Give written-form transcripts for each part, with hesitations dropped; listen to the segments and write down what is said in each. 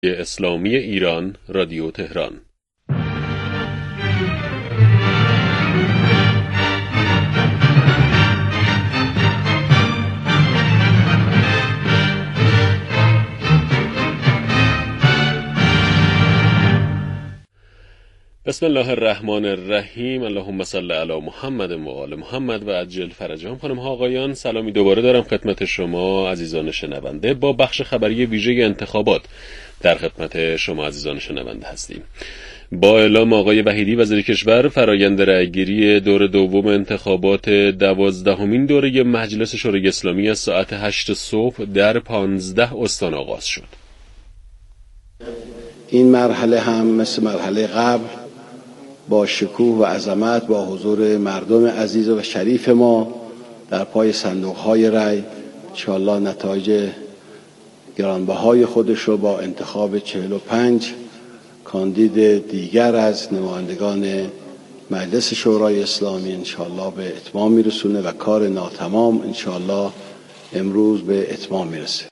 اسلامی ایران رادیو تهران. بسم الله الرحمن الرحیم. اللهم صل علی محمد و آل محمد و عجل فرجهم. خانم ها آقایان، سلامی دوباره دارم خدمت شما عزیزان شنونده. با بخش خبری ویژه انتخابات در خدمت شما عزیزان شنونده هستیم. با اعلام آقای وحیدی وزیر کشور، فرآیند رأیگیری دور دوم انتخابات 12مین دوره مجلس شورای اسلامی از ساعت 8 صبح در 15 استان آغاز شد. این مرحله هم مثل مرحله قبل با شکوه و عظمت با حضور مردم عزیز و شریف ما در پای صندوق‌های رای انشاءالله نتایج گرانبهای خودش رو با انتخاب 45 کاندید دیگر از نمایندگان مجلس شورای اسلامی انشاءالله به اتمام میرسونه و کار ناتمام انشاءالله امروز به اتمام میرسه.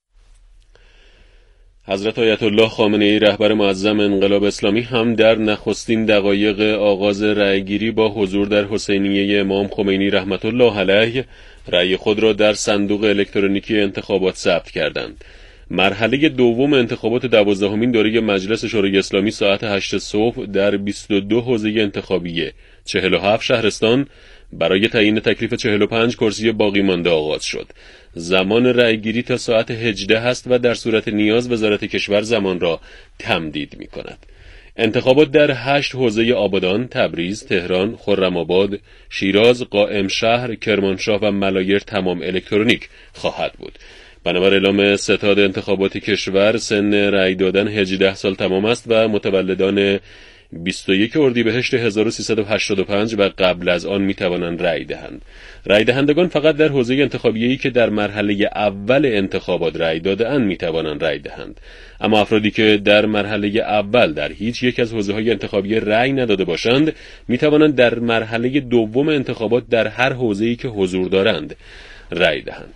حضرت آیت الله خامنه‌ای رهبر معظم انقلاب اسلامی هم در نخستین دقایق آغاز رأیگیری با حضور در حسینیه امام خمینی رحمت الله علیه رأی خود را در صندوق الکترونیکی انتخابات ثبت کردند. مرحله دوم انتخابات 12مین دوره مجلس شورای اسلامی ساعت 8 صبح در 22 حوزه انتخابی 47 شهرستان برای تعیین تکلیف 45 کرسی باقی مانده آغاز شد. زمان رأیگیری تا ساعت 18 است و در صورت نیاز وزارت کشور زمان را تمدید می کند. انتخابات در 8 حوزه آبادان، تبریز، تهران، خرم‌آباد، شیراز، قائم شهر، کرمانشاه و ملایر تمام الکترونیک خواهد بود. بنابر اعلام ستاد انتخابات کشور، سن رأی دادن 18 سال تمام است و متولدان 21 اردیبهشت 1385 و قبل از آن می توانند رأی دهند. رأی دهندگان فقط در حوزه انتخابیه‌ای که در مرحله اول انتخابات رأی داده‌اند می توانند رأی دهند. اما افرادی که در مرحله اول در هیچ یک از حوزه‌های انتخابی رأی نداده باشند می توانند در مرحله دوم انتخابات در هر حوزه‌ای که حضور دارند رأی دهند.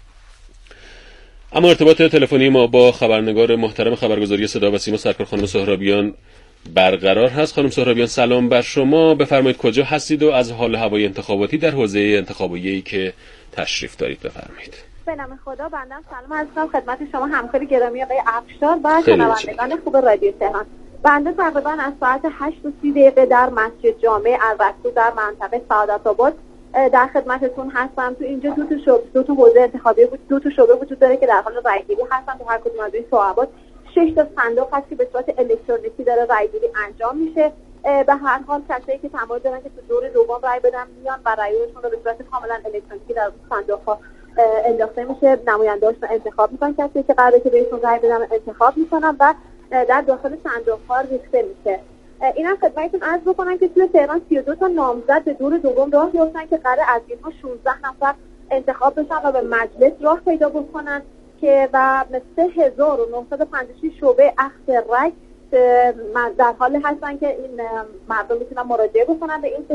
اما ارتباط تلفنی ما با خبرنگار محترم خبرگزاری صدا و سیما سرکار خانم سهرابیان برقرار هست. خانم سهرابیان، سلام بر شما. بفرمایید کجا هستید و از حال هوای انتخاباتی در حوزه انتخابیه‌ای که تشریف دارید بفرمایید. به نام خدا. بنده سلام عزیزم خدمت شما همکار گرامی آقای افشار و شنوندگان خوب رادیو تهران. بنده تقریبا از ساعت 8:30 در مسجد جامع الرسول در منطقه سعادت آباد در خدمتتون هستم. تو اینجا دو تا حوزه انتخابی بود، دو تا شعبه وجود داره که در حال رأیگیری هستن. تو هر کدوم از این شعبات 6 تا صندوق هست که به صورت الکترونیکی داره رأیگیری انجام میشه. به هر حال کسایی که تمایل دارن که تو دور دوم رأی بدن میان و رأیشون رو به صورت کاملا الکترونیکی در صندوق‌ها انداخته میشه. نماینده‌هاشون انتخاب میکنن، کسایی که قراره که بهشون رأی بدن انتخاب میکنن و در داخل صندوق‌ها ریخته میشه. اینم خدمتتون عرض بکنم که توی تهران 32 تا نامزد به دور دوم راه یافتن که قراره از اینها 16 نفر انتخاب بشن و به مجلس راه پیدا بکنن که و 3956 شعبه اخذ رأی در حال هستن که این مردم میتونن مراجعه بکنن به این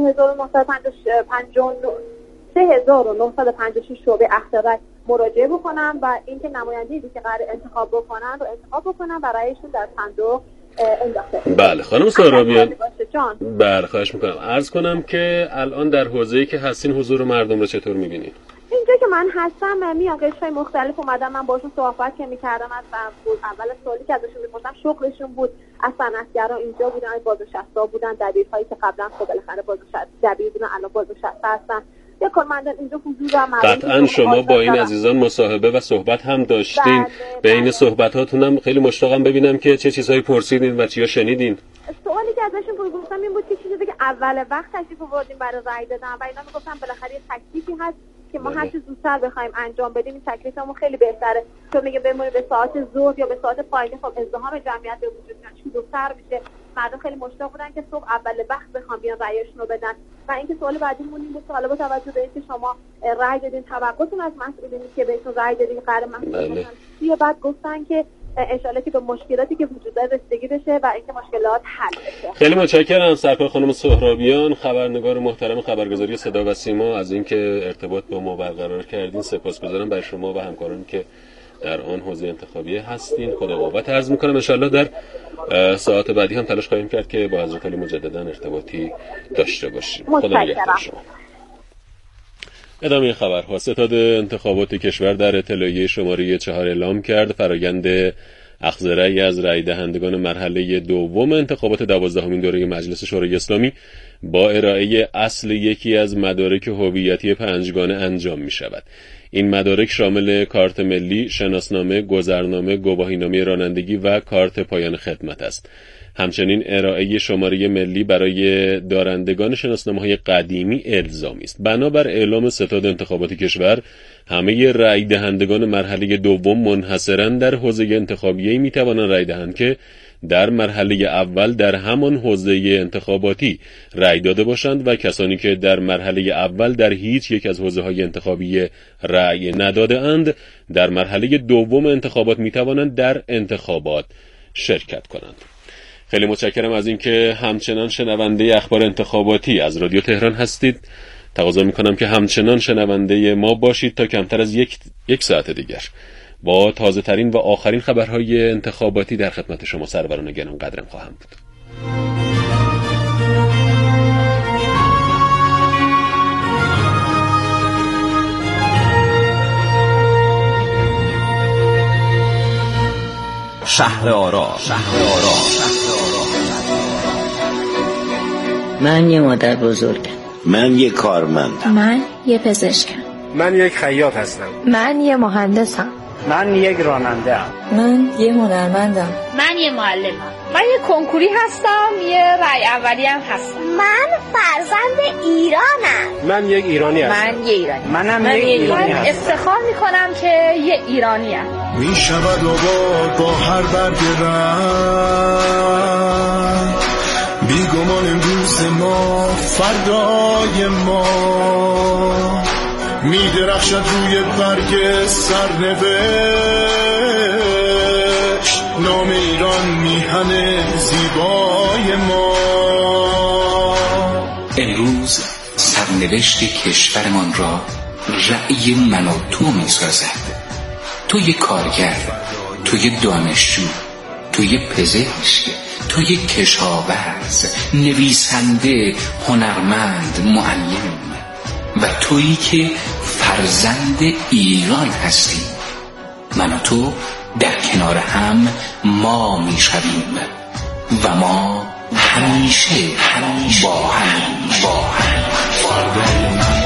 3956 شعبه اخذ رأی مراجعه بکنن و اینکه نماینده‌ای که قرار انتخاب بکنن رو انتخاب بکنن و رأیشون در صندوق انداخته. بله خانم سهرابیان، بله خواهش میکنم. عرض کنم که الان در حوزه‌ای که هستین حضور مردم رو چطور میبینید؟ اینجا که من هستم میان قشرهای مختلف اومدم، من باشون صحبت که میکردم از اول سوالی که ازشون میپرسم شغلشون بود، از صنعتگرا اینجا بودن، از بازنشسته بودن، دبیرهایی که قبلا خب بالاخره دبیر بودن الان بازنشسته هستن. یا کارمندان اینجا حضور و قطعا شما با این عزیزان مصاحبه و صحبت هم داشتین. به این صحبتاتون هم خیلی مشتاقم ببینم که چه چیزهایی پرسیدین و چیا شنیدین. سوالی که ازشون پرسیدم این بود که چیزی که اول وقت تشریف آوردیم برای رأی دادن و اینا میگفتن بالاخره یه تکلیفی هست که ما هر چه زودتر بخوایم انجام بدیم این تکلیفمون خیلی بهتره. چون میگه بمونیم به ساعت ظهر یا به ساعت پایین خب ازدحام جمعیت به وجود میاد، شلوغ‌تر میشه. مردم خیلی مشتاق بودن که صبح اول وقت بخوام بیان رأیشون رو بدن. و اینکه سوال بعدیمون این بود که حالا با توجه به اینکه شما رأی دادین توقعتون از مسئولینی که بهتون رأی دادین قرار مسئولین بعد گفتن که انشالله که به مشکلاتی که وجود داره رسیدگی بشه و اینکه مشکلات حل بشه. خیلی متشکرم سرکار خانم سهرابیان، خبرنگار محترم خبرگزاری صدا و سیما، از اینکه ارتباط با ما برقرار کردین. سپاسگزارم برای شما و همکارانی که در آن حوزه انتخابی هستین. خدا قوت عرض میکنم. انشالله در ساعت بعدی هم تلاش خواهیم کرد که با حضرت علی مجددا ارتباطی داشته باشیم. خدا نگهدار شما. ادامه خبرها. ستاد انتخابات کشور در اطلاعیه شماره 4 اعلام کرد فرآیند اخذ رأی از رأی دهندگان مرحله دوم انتخابات 12مین دوره مجلس شورای اسلامی با ارائه اصل یکی از مدارک هویتی پنجگانه انجام می شود. این مدارک شامل کارت ملی، شناسنامه، گذرنامه، گواهینامه رانندگی و کارت پایان خدمت است. همچنین ارائه شماره ملی برای دارندگان شناسنامه‌های قدیمی الزامی است. بنابر اعلام ستاد انتخابات کشور، همه رأی دهندگان مرحله دوم منحصراً در حوزه انتخابیه‌ای می‌توانند رأی دهند که در مرحله اول در همان حوزه انتخاباتی رأی داده باشند و کسانی که در مرحله اول در هیچ یک از حوزه‌های انتخابی رأی نداده اند در مرحله دوم انتخابات می‌توانند در انتخابات شرکت کنند. خیلی متشکرم از اینکه همچنان شنونده اخبار انتخاباتی از رادیو تهران هستید. تقاضا میکنم که همچنان شنونده ما باشید تا کمتر از یک ساعت دیگر با تازه ترین و آخرین خبرهای انتخاباتی در خدمت شما سروران گران قدرم خواهم بود. شهر آرام. من یه مادر بزرگم. من یه کارمند. من یه پزشکم. من یک خیاط هستم. من یه مهندسم. من یک راننده ام. من یه هنرمندم. من یه معلمم. من یه کنکوری هستم. یه رأی اولی هم هستم. من فرزند ایرانم. من یک ایرانی هستم. من یه ایرانی. منم یک ایرانی هستم. افتخار میکنم که یه ایرانی ام. میشود آباد با هر برگ رنگ، بیگمان امروز ما فردای ما، میدرخشد روی برگ سرنوشت، نام ایران میهن زیبای ما. امروز سرنوشت کشورمان را رأی من و تو میسازد. تو یه کارگر، تو یه دانشجو، تو یه پزشک، تو یه کشاورز، نویسنده، هنرمند، معلم و تویی که فرزند ایران هستی. من و تو در کنار هم ما میشویم و ما همیشه با هم. فردای من،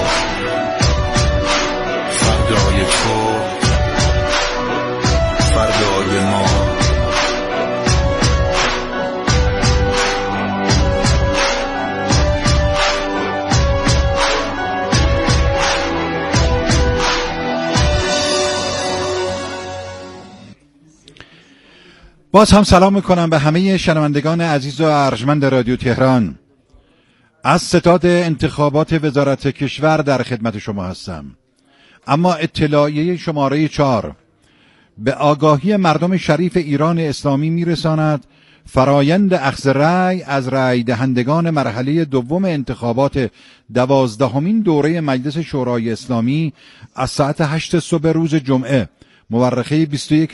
فردای تو، فردای ما. باز هم سلام میکنم به همه شنوندگان عزیز و ارجمند رادیو تهران. از ستاد انتخابات وزارت کشور در خدمت شما هستم. اما اطلاعیه شماره 4 به آگاهی مردم شریف ایران اسلامی میرساند فرایند اخذ رأی از رأی دهندگان مرحله دوم انتخابات 12مین دوره مجلس شورای اسلامی از ساعت 8 صبح روز جمعه مورخه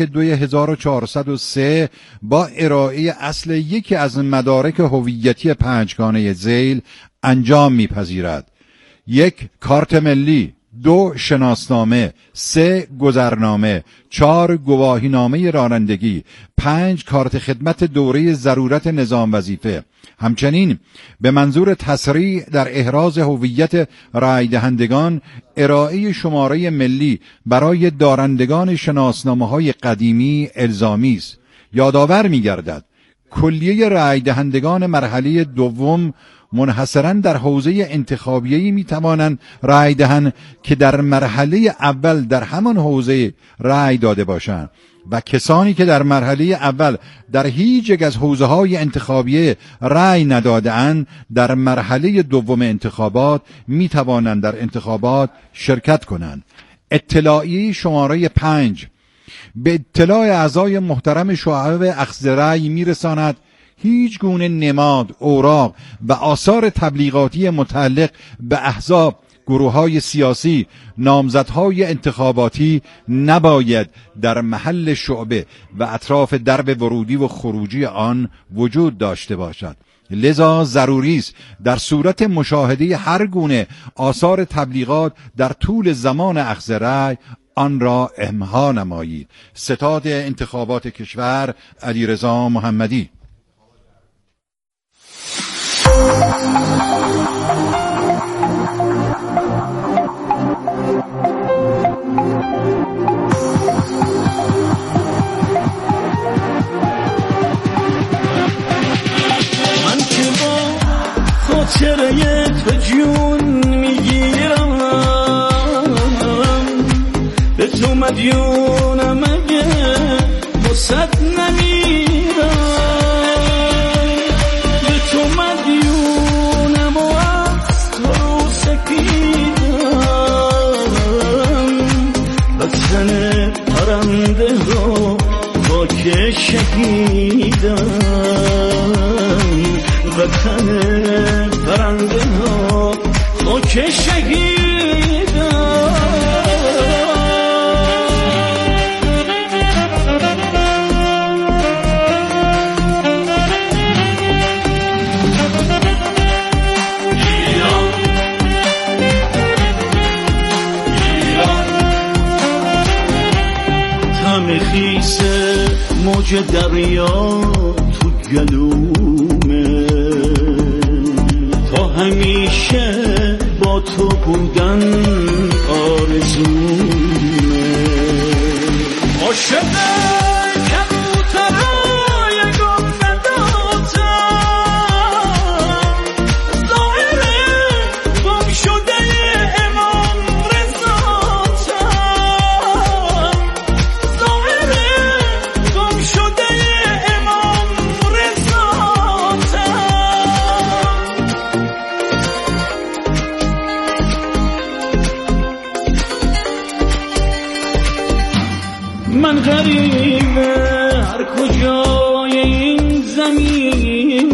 21/2403 با ارائه اصل یکی از مدارک هویتی پنجگانه ذیل انجام میپذیرد: 1. کارت ملی، 2. شناسنامه، 3. گذرنامه، 4. گواهینامه رانندگی، 5. کارت خدمت دوره ضرورت نظام وظیفه. همچنین به منظور تسریع در احراز هویت رأی دهندگان ارائه شماره ملی برای دارندگان شناسنامه‌های قدیمی الزامی است. یادآور می‌گردد کلیه رأی دهندگان مرحله دوم منحصراً در حوزه انتخابیه‌ای می‌توانند رأی دهند که در مرحله اول در همان حوزه رأی داده باشند و کسانی که در مرحله اول در هیچ یک از حوزه‌های انتخابیه رأی نداده‌اند در مرحله دوم انتخابات می‌توانند در انتخابات شرکت کنند. اطلاعیه شماره 5 به اطلاع اعضای محترم شعب اخذ رأی می‌رساند هیچ گونه نماد، اوراق و آثار تبلیغاتی متعلق به احزاب، گروه‌های سیاسی، نامزدهای انتخاباتی نباید در محل شعبه و اطراف درب ورودی و خروجی آن وجود داشته باشد. لذا ضروری است در صورت مشاهده هر گونه آثار تبلیغات در طول زمان اخذ رأی آن را امضا نمایید. ستاد انتخابات کشور، علیرضا محمدی. من که با خاطره تو جون میگیرم، به تو مدیونم اگه وسط نمیرم، به تو مدیونم و از تو رو سپیدم، وطن پرنده ها خاک شهیدم، وطن پرنده ها خاک شهیدم. خیسه موج دریا تو گلومه، تا همیشه با تو بودن آرزومه، عاشق من غریبه هر کجای این زمینم،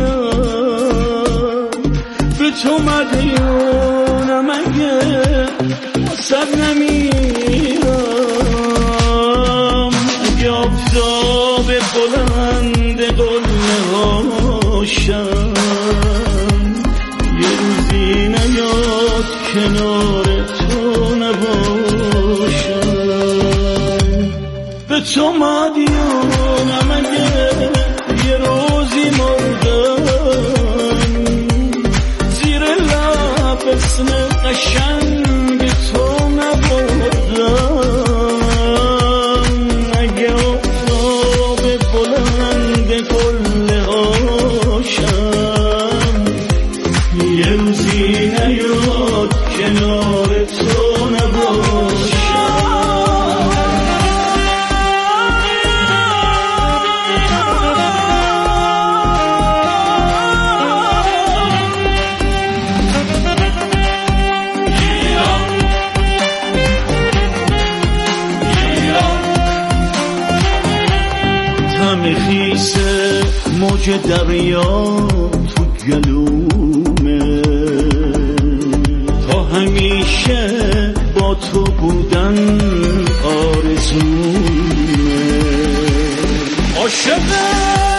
به تو مدیونم اگه وسط نمیرم، اگه آفتاب بلند قله هاشم یه روزی نیاد کنار تو نباشم، به تو مدیونم اگه یه روزی مردم، زیر لب اسم قشنگ تو نبردم، اگه آفتاب بلند قله هاشم یه روزی نیاد کنار تو نباشم. خیسه موج دریا تو گلومه، تا همیشه با تو بودن آرزومه، عاشق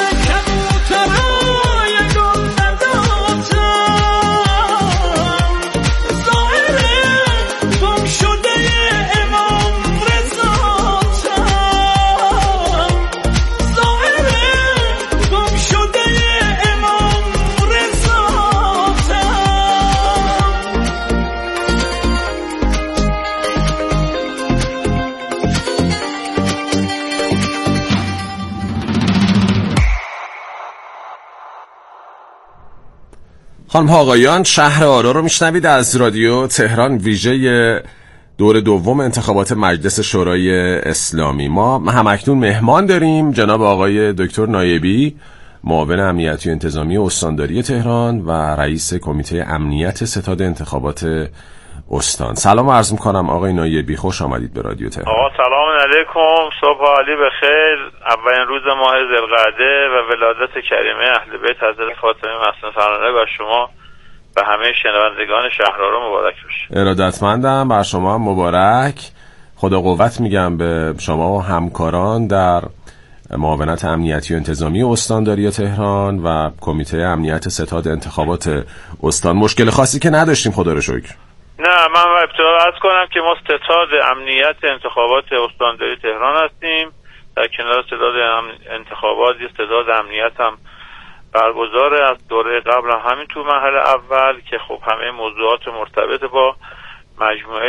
خانم ها آقایان، شهر آرا رو میشنوید از رادیو تهران، ویژه دور دوم انتخابات مجلس شورای اسلامی. ما همکنون مهمان داریم جناب آقای دکتر نایبی، معاون امنیتی و انتظامی استانداری تهران و رئیس کمیته امنیت ستاد انتخابات استان. سلام عرض میکنم آقای نایبی، خوش آمدید به رادیو تهران. آقا سلام علیکم، صبح عالی بخیر. اولین روز ماه ذوالقعده و ولادت کریمه اهل بیت حضرت فاطمه معصومه فرزانه بر شما و همه شنوندگان شهرآرا مبارک باشه. ارادتمندم، بر شما مبارک. خدا قوت میگم به شما و همکاران در معاونت امنیتی و انتظامی استانداری تهران و کمیته امنیت ستاد انتخابات استان. مشکل خاصی که نداشتیم خدا رو شکر. نه، من ابتدا عرض کنم که ما ستاد امنیت انتخابات استانداری تهران هستیم. در کنار ستاد انتخابات یه ستاد امنیت هم برگزاره از دوره قبل هم همین تو مرحله اول که خب همه موضوعات مرتبط با مجموعه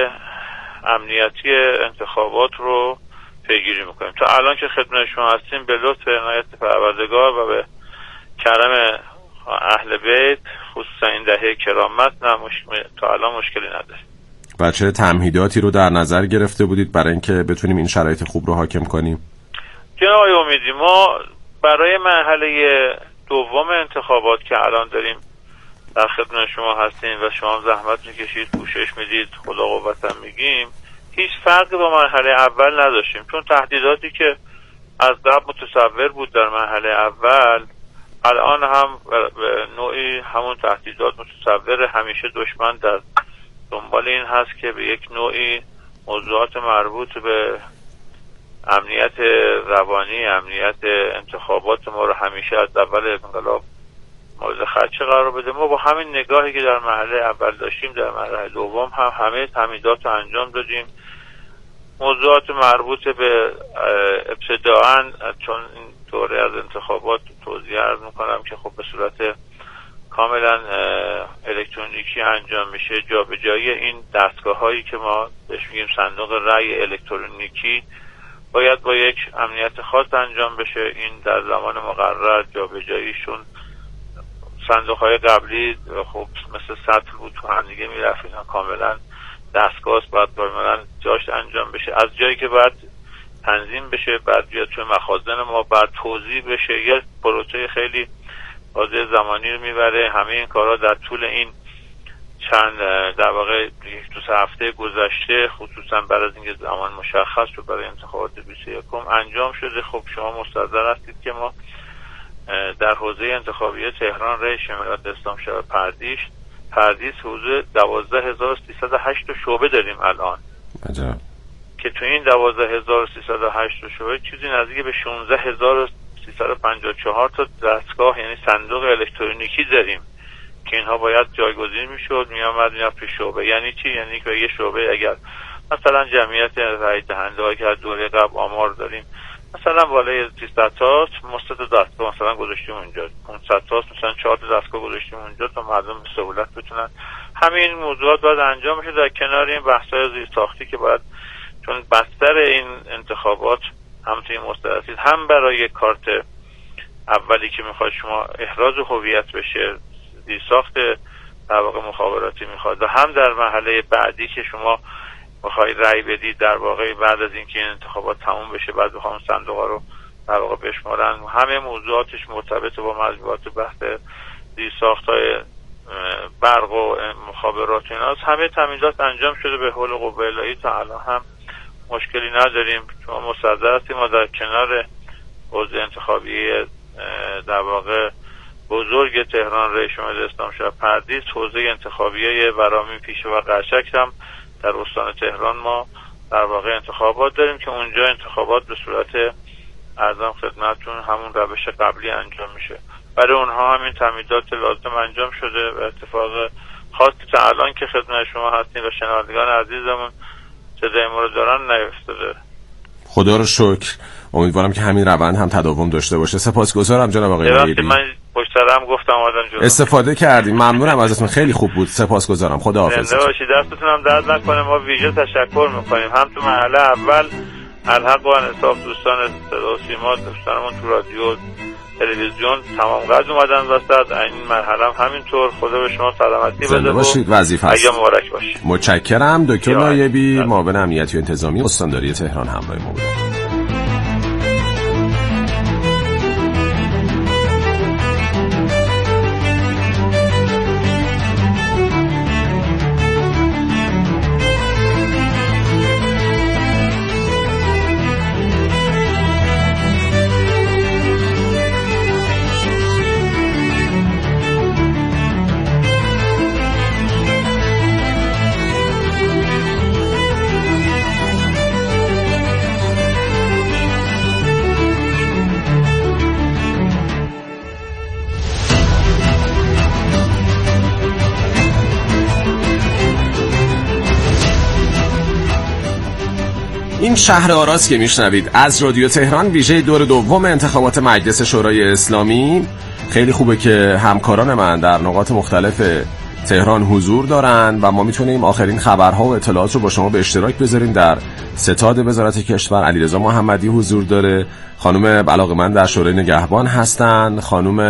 امنیتی انتخابات رو پیگیری میکنیم. تا الان که خدمت شما هستیم به لطف عنایت پروردگار و به کرم اهل بیت خصوصا این دهه کرامت تا الان مشکلی نداره. و چه تمهیداتی رو در نظر گرفته بودید برای اینکه بتونیم این شرایط خوب رو حاکم کنیم؟ جناب آقای امیدی، ما برای مرحله دوم انتخابات که الان داریم در خدمت شما هستیم و شما زحمت میکشید، کوشش میدید، خدا قوتم میگیم، هیچ فرقی با مرحله اول نداشتیم، چون تهدیداتی که از قبل متصور بود در مرحله اول الان هم به نوعی همون تهدیدات متصور. همیشه دشمن در دنبال این هست که به یک نوعی موضوعات مربوط به امنیت روانی، امنیت انتخابات ما رو همیشه از اول انقلاب مورد خدشه قرار بده. ما با همین نگاهی که در مرحله اول داشتیم در مرحله دوم هم همه تمهیدات رو انجام دادیم. موضوعات مربوط به ابتداعاً چون این دوره از انتخابات توضیح عرض میکنم که خب به صورت کاملا الکترونیکی انجام میشه. جابجایی این دستگاه هایی که ما بهش میگیم صندوق رأی الکترونیکی باید با یک امنیت خاص انجام بشه. این در زمان مقرر جابجاییشون صندوق های قبلی خب مثل سطل بود تو هم دیگه میرفت، اینا کاملا دستگاه باید کاملا جاش انجام بشه. از جایی که باید تنظیم بشه بعد بیاد توی مخازن ما بعد توزیع بشه، یه پروسه خیلی بازه زمانی رو میبره. همه این کارها در طول این چند در واقع یک دو هفته گذشته خصوصا بعد از اینکه زمان مشخص شد برای انتخابات 21 انجام شده. خب شما مستحضر هستید که ما در حوزه انتخابی تهران رئیس شمالات اسلام شهر پردیس حوزه 12308 شعبه داریم الان. عجب. که تو این 12308 شعبه چیزی نزدیک به 16354 تا دستگاه یعنی صندوق الکترونیکی داریم که اینها باید جایگزین میشد، میامد میرفت شعبه. یعنی چی؟ یعنی که یه شعبه اگر مثلا جمعیت رای دهنده هایی که از دوره قبل آمار داریم مثلا بالای 300 تا دستگاه مثلا گذاشتیم اونجا، 500 تا مثلا 4 تا دستگاه گذاشتیم اونجا تا مردم به سهولت بتونن همین موضوعات باید انجام بشه. در کنار این بحث‌های زیرساختی که باید، چون بستر این انتخابات هم توی مسترسید هم برای کارت اولی که میخواد شما احراز هویت بشه زیرساخت در واقع مخابراتی میخواد و هم در مرحله بعدی که شما بخوای رأی بدید در واقع بعد از اینکه این انتخابات تموم بشه بعد بخوام صندوق‌ها رو در واقع بشمارن. همه موضوعاتش مرتبط با مجموعات بحث زیرساخت‌های برق و مخابرات و ایناست. همه تامینات انجام شده به حول قوه الهی، تا الان هم مشکلی نداریم. شما مستحضر هستیم ما در کنار حوزه انتخابی در واقع بزرگ تهران رئیس شمال اسلام شهر پردیس حوزه انتخابی ورامین پیشه و قرچک هم در استان تهران ما در واقع انتخابات داریم که اونجا انتخابات به صورت ارزم خدمتتون همون روش قبلی انجام میشه. برای اونها همین تامینات لازم انجام شده و اتفاق خاصی تا الان که خدمت شما هستیم و شنوندگان عزیزمون صدای ما رو دارن نیفتاده. خدا رو شکر. امیدوارم که همین روند هم تداوم داشته باشه. سپاسگزارم جناب آقای نایبی. من پشت سرم گفتم آدم جون استفاده کردیم. ممنونم ازتون، خیلی خوب بود. سپاسگزارم. خداحافظ. زنده باشید. دستتون هم درد نکنه. ما ویژه تشکر میکنیم هم تو مرحله اول الحق و انصاف دوستان صدا و سیما، دوستانمون تو رادیو تلویزیون تمام قد اومدن وسط. این مرحله هم همینطور. خدا به شما سلامتی بده. باشید. وظیفه است. اگه مبارک باشید. متشکرم. دکتر نایبی معاون امنیتی و انتظامی استانداری تهران همراه ما بود. این شهر آراست که میشنوید از رادیو تهران، ویژه دور دوم انتخابات مجلس شورای اسلامی. خیلی خوبه که همکاران من در نقاط مختلف تهران حضور دارن و ما میتونیم آخرین خبرها و اطلاعات رو با شما به اشتراک بذاریم. در ستاد وزارت کشور علیرضا محمدی حضور داره، خانم علاقه‌مند در شورای نگهبان هستن،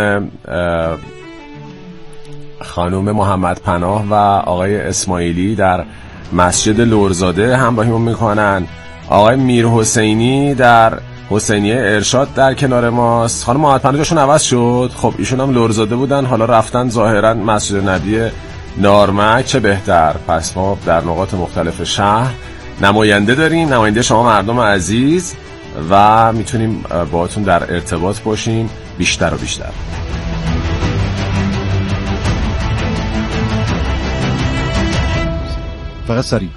خانم محمد پناه و آقای اسماعیلی در مسجد لرزاده همراهیمون میکنن، آقای میر حسینی در حسینیه ارشاد در کنار ماست. خانم محمد پناه جاشون عوض شد، خب ایشون هم لرزاده بودن، حالا رفتن ظاهرا مسجد نبی نارمک، چه بهتر. پس ما در نقاط مختلف شهر نماینده داریم، نماینده شما مردم عزیز، و میتونیم باهاتون در ارتباط باشیم بیشتر و بیشتر. فقط سریع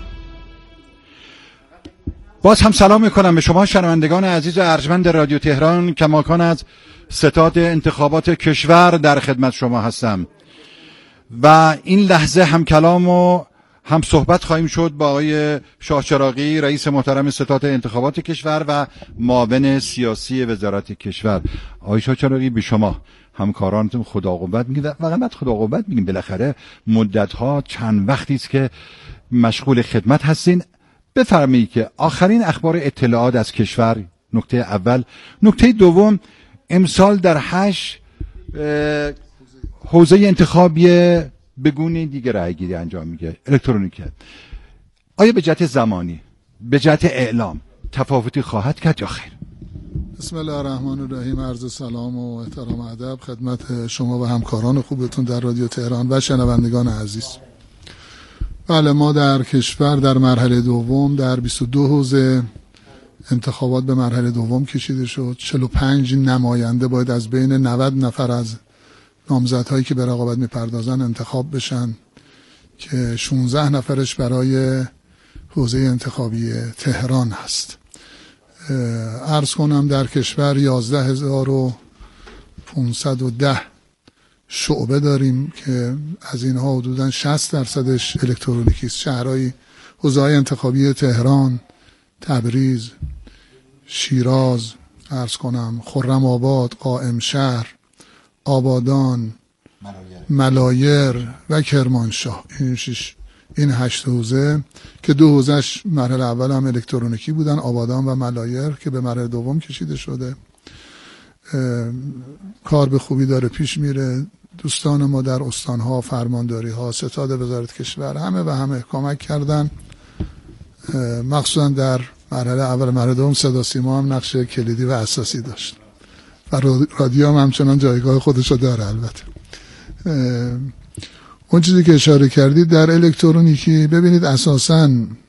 باز هم سلام میکنم به شما شنوندگان عزیز ارجمند رادیو تهران. کماکان از ستاد انتخابات کشور در خدمت شما هستم و این لحظه هم کلام و هم صحبت خواهیم شد با آقای شاه چراغی، رئیس محترم ستاد انتخابات کشور و معاون سیاسی وزارت کشور. آقای شاه چراغی، به شما همکارانتون خدا قوت میگیم و فقط خدا قوت میگیم. بالاخره مدت‌ها چند وقتی است که مشغول خدمت هستین. بفرمایید که آخرین اخبار اطلاعات از کشور، نکته اول. نکته دوم، امسال در 8 حوزه انتخابی به گونه دیگه رأی‌گیری انجام میگه، الکترونیکه. آیا به جهت زمانی، به جهت اعلام تفاوتی خواهد کرد یا خیر؟ بسم الله الرحمن الرحیم. عرض سلام و احترام و ادب خدمت شما و همکاران خوبتون در رادیو تهران و شنوندگان عزیز. بله، ما در کشور در مرحله دوم در 22 حوزه انتخابات به مرحله دوم کشیده شد. 45 نماینده باید از بین 90 نفر از نامزدهایی که به رقابت میپردازن انتخاب بشن که 16 نفرش برای حوزه انتخابی تهران هست. عرض کنم در کشور 11510 شعبه داریم که از اینها حدوداً 60%ش الکترونیکی است. شهرهای حوزه‌های انتخابی تهران، تبریز، شیراز، عرض کنم خرم آباد، قائم شهر، آبادان، ملایر و کرمانشاه. این 8 حوزه که 2 حوزهش مرحله اول هم الکترونیکی بودن، آبادان و ملایر، که به مرحله دوم کشیده شده. کار به خوبی داره پیش میره. دوستان ما در استانها، فرمانداری ها، ستاد وزارت کشور همه کمک کردن. مخصوصا در مرحله اول، مرحله دوم صدا سیما هم نقش کلیدی و اساسی داشت و رادیو هم همچنان جایگاه خودشو داره. البته اون چیزی که اشاره کردید در الکترونیکی، ببینید اساساً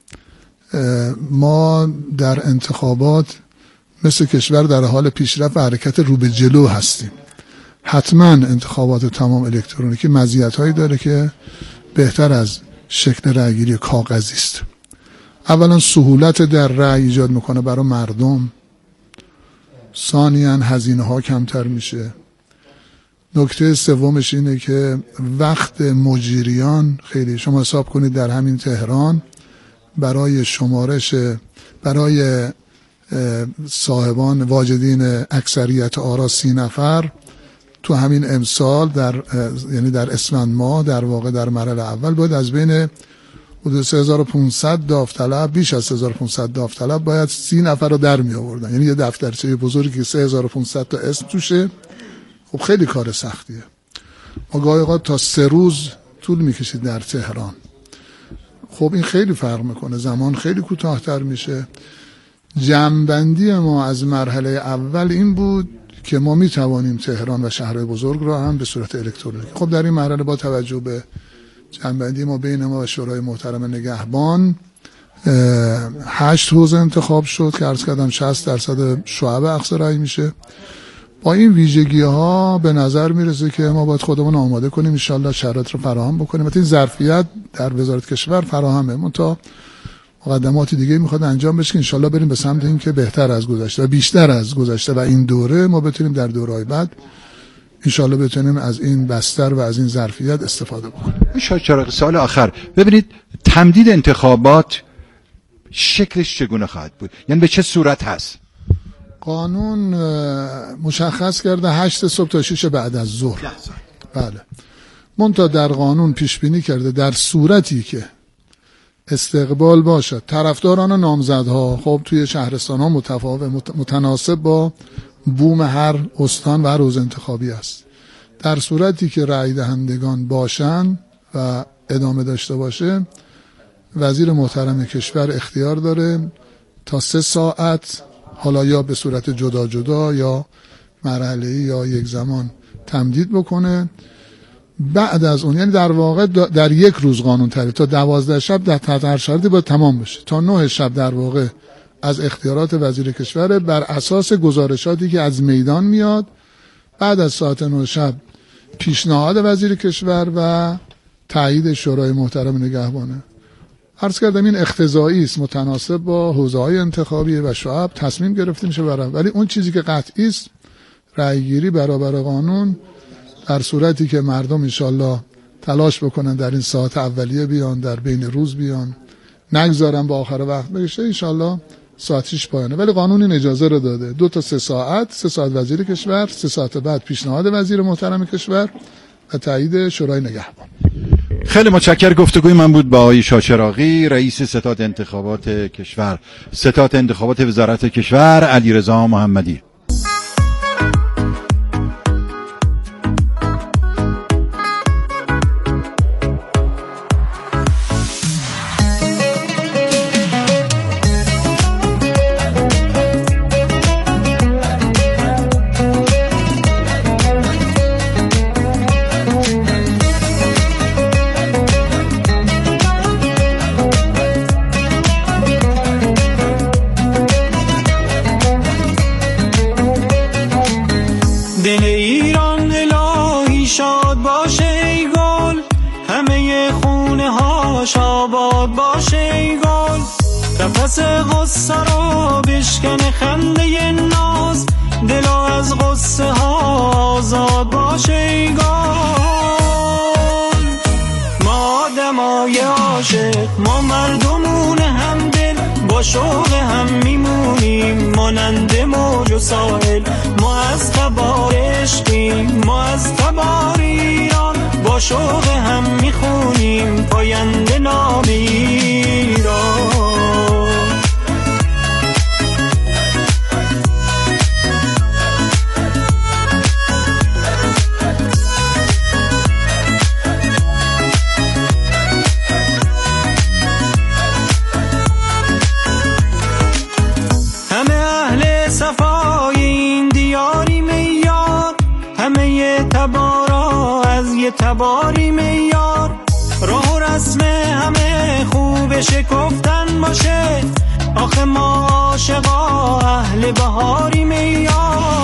ما در انتخابات مثل کشور در حال پیشرفت و حرکت رو به جلو هستیم. حتما انتخابات تمام الکترونیکی مزیت‌هایی داره که بهتر از شکل رأی‌گیری کاغذی است. اولا سهولت در رأی ایجاد میکنه برای مردم، ثانیاً هزینه‌ها کمتر میشه. نکته سومش اینه که وقت مجریان خیلی، شما حساب کنید در همین تهران برای شمارش، برای صاحبان واجدین اکثریت آرا 30 نفر تو همین امسال یعنی در اسفند ماه در واقع در مرحله اول باید از بین حدود 3500 داوطلب، بیش از 3500 داوطلب باید 30 نفر رو در می آوردن. یعنی یه دفترچه بزرگی که 3500 تا اسم توشه، خب خیلی کار سختیه. ما گاهی اوقات تا 3 روز طول میکشید در تهران. خب این خیلی فرق میکنه، زمان خیلی کوتاه‌تر میشه. جمع‌بندی ما از مرحله اول این بود که ما میتوانیم تهران و شهرهای بزرگ را هم به صورت الکترونیکی. خب در این مرحله با توجه به جمع‌بندی ما بین ما و شورای محترم نگهبان 8 حوزه انتخاب شد که عرض کردم 60% شعب اقصا رأی میشه. با این ویژگی ها به نظر میرسه که ما باید خودمون آماده کنیم، ان شاءالله شرایط رو فراهم بکنیم. این ظرفیت در وزارت کشور فراهمه، منتها مقدمات دیگه میخواد انجام بشه که ان شاءالله بریم به سمت این که بهتر از گذشته و بیشتر از گذشته و این دوره ما بتونیم در دورهای بعد ان شاءالله بتونیم از این بستر و از این ظرفیت استفاده بکنیم. چرا سال آخر ببینید، تمدید انتخابات شکلش چگونه خواهد بود؟ یعنی به چه صورت هست؟ قانون مشخص کرده 8 صبح تا 6 بعد از ظهر. بله. منتها در قانون پیش بینی کرده در صورتی که استقبال باشد طرفداران و نامزدها، خب توی شهرستان ها متناسب با بوم هر استان و هر حوزه انتخابی است. در صورتی که رأی دهندگان باشن و ادامه داشته باشه، وزیر محترم کشور اختیار داره تا 3 ساعت، حالا یا به صورت جدا جدا یا مرحله‌ای یا یک زمان تمدید بکنه. بعد از اون، یعنی در واقع در یک روز قانون تعریف، تا 12 شب در تحت هر شرطی باید تمام بشه. تا 9 شب در واقع از اختیارات وزیر کشور بر اساس گزارشاتی که از میدان میاد. بعد از ساعت 9 شب پیشنهاد وزیر کشور و تایید شورای محترم نگهبانه. عرض کردم این اقتضایی است، متناسب با حوزه‌های انتخابی و شعب تصمیم گرفته میشه برای. ولی اون چیزی که قطعی است، رأیگیری برابر قانون در صورتی که مردم انشالله تلاش بکنن در این ساعت اولیه بیان، در بین روز بیان، نگذارن با آخر وقت بشه، انشالله ساعت 6 پایانه. ولی قانون این اجازه رو داده 2 تا 3 ساعت، 3 ساعت وزیر کشور، 3 ساعت بعد پیشنهاد وزیر محترم کشور و تایید شورای نگهبان. خیلی متشکرم. گفتگوی من بود با آقای شاچراغی، رئیس ستاد انتخابات کشور، ستاد انتخابات وزارت کشور، علیرضا محمدی. نفس غصه رو بشکنه خنده ناز، دلا از غصه ها آزاد باشه ای گل. ما آدمای عاشق، ما مردمون همدل، با شوق هم میمونیم مانند موج و ساحل. ما از تبار عشقیم، ما از تبار ایران، با شوق هم میخونیم پاینده نام ایران. تباری میار، راه و رسم همه خوب شکفتن باشه. آخه ما عاشقا اهل بهاری میار.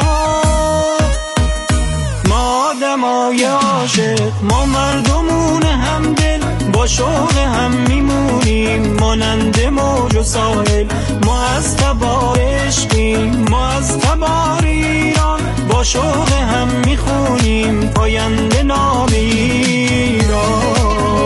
ما آدمای عاشق، ما مردمون همدل، با شوق هم میمونیم مانند موج و ساحل. ما از تبار عشقیم، ما از تبار ایران، با شوق هم میخونیم پاینده نام ایران.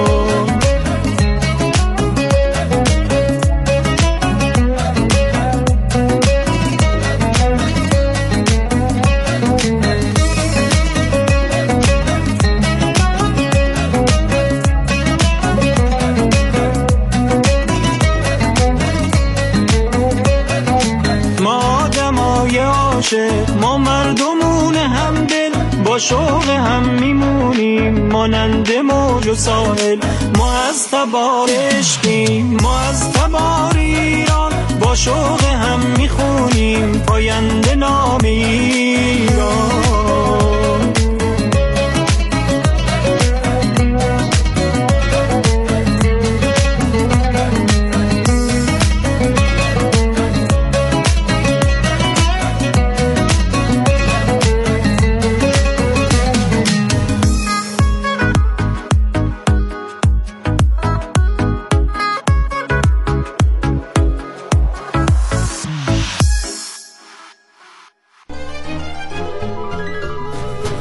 ما مردمون همدل، با شوق هم میمونیم مانند موج و ساحل. ما از تبار عشقیم، ما از تبار ایران، با شوق هم میخونیم پاینده نام ایران.